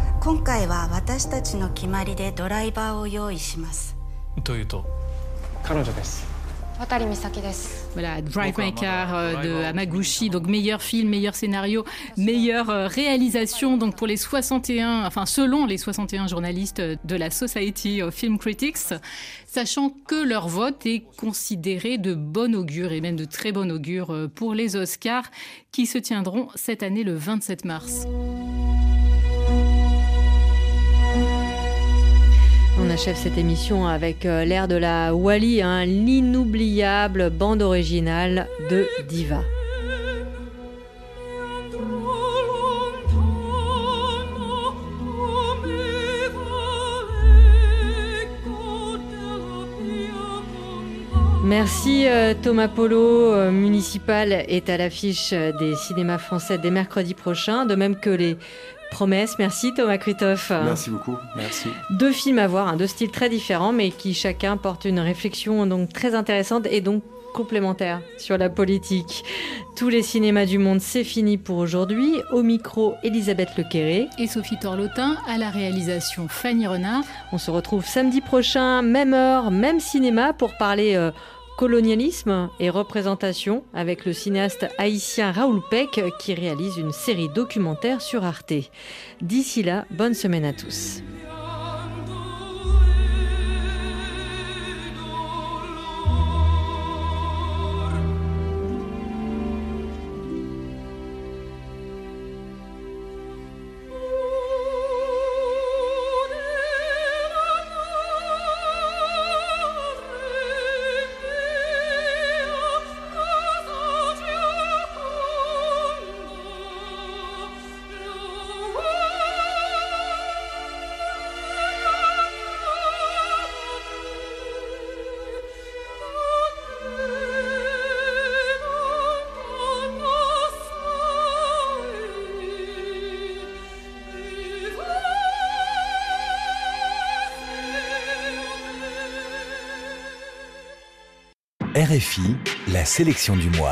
Voilà, Drive My Car de Hamaguchi, donc meilleur film, meilleur scénario, meilleure réalisation donc pour les 61, enfin selon les 61 journalistes de la Society of Film Critics, sachant que leur vote est considéré de bon augure et même de très bon augure pour les Oscars qui se tiendront cette année le 27 mars. On achève cette émission avec l'air de la Wally, l'inoubliable bande originale de Diva. Merci Thomas Polo, Municipal est à l'affiche des cinémas français dès mercredi prochain, de même que les Promesses. Merci Thomas Krutoff. Merci beaucoup, merci. 2 films à voir, 2 styles très différents, mais qui chacun portent une réflexion donc très intéressante et donc complémentaire sur la politique. Tous les cinémas du monde, c'est fini pour aujourd'hui. Au micro, Elisabeth Lequéré et Sophie Torlotin, à la réalisation Fanny Renard. On se retrouve samedi prochain, même heure, même cinéma, pour parler colonialisme et représentation avec le cinéaste haïtien Raoul Peck qui réalise une série documentaire sur Arte. D'ici là, bonne semaine à tous. RFI, la sélection du mois.